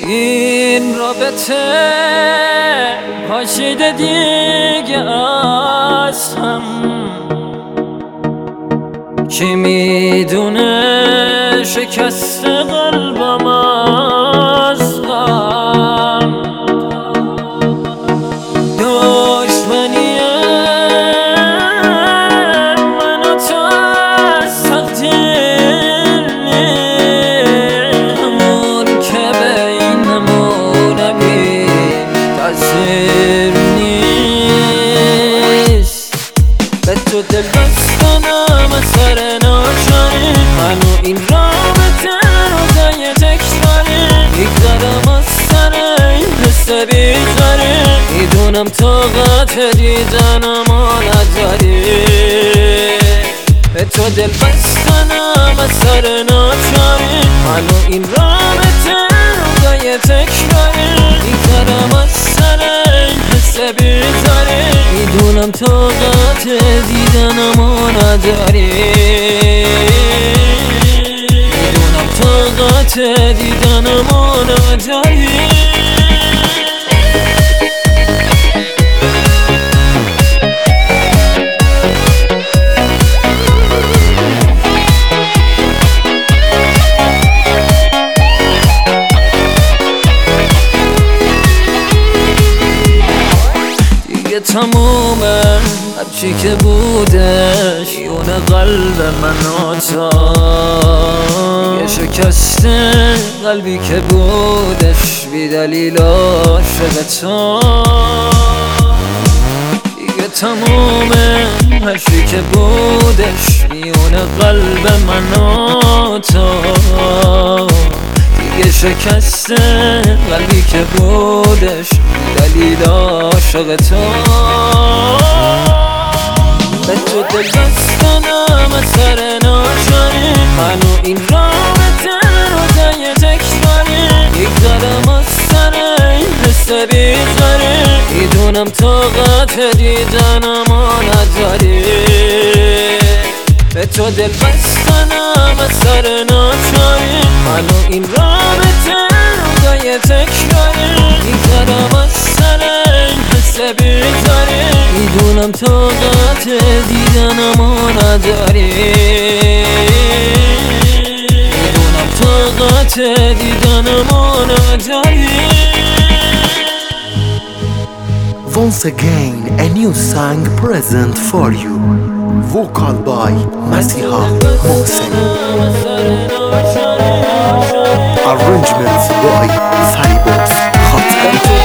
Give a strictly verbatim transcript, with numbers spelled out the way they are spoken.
این رابطه پاشیده دیگه از هم، کی میدونه شکست قلبم از غم. دشمنی من و تو از تقدیر نیست، همون که بینمونم این تأثیر نیست. به تو دل بستنم از سر ناچاری، من و این رابطه روزای تکراری، میگذرم از سر این حس بیزاری، میدونم طاقت دیدنمو نداری. به تو دل بستنم از سر ناچاری، من و این رابطه روزای تکراری، میگذرم از سر این حس بیزاری، میدونم طاقت دیدنمو نداری. میدونم طاقت دیدنمو نداری. تمومه هرچی که بودش، یون قلب من و تو یه شکسته قلبی که بودش، بی دلیل عاشق تو. دیگه تمومه هرچی که بودش، یون قلب من و تو یه شکسته قلبی که بودش، دلیل عاشق تو. به تو دل بستنم از سر ناچاری، من و این رابطه روزای تکراری، میگذرم از سر این حس بیزاری، میدونم طاقت دیدنمو نداری. به تو دل بستنم از سر ناچاری، من و این رابطه روزای تکراری، میگذرم از سر این حس بیزاری، میدونم طاقت دیدنمو نداری. میدونم طاقت دیدنمو نداری. Once again, a new song present for you. Vocal by Masiha Mohsen. Arrangements by Saribox Khatam.